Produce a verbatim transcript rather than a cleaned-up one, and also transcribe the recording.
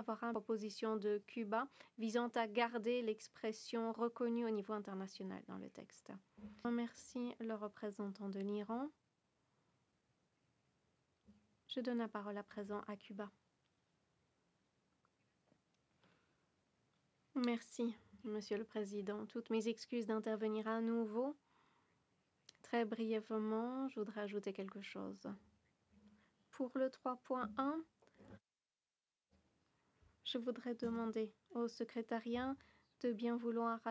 favorable à la proposition de Cuba visant à garder l'expression reconnue au niveau international dans le texte. Je remercie le représentant de l'Iran. Je donne la parole à présent à Cuba. Merci, Monsieur le Président. Toutes mes excuses d'intervenir à nouveau. Très brièvement, je voudrais ajouter quelque chose. Pour le trois point un, je voudrais demander au secrétariat de bien vouloir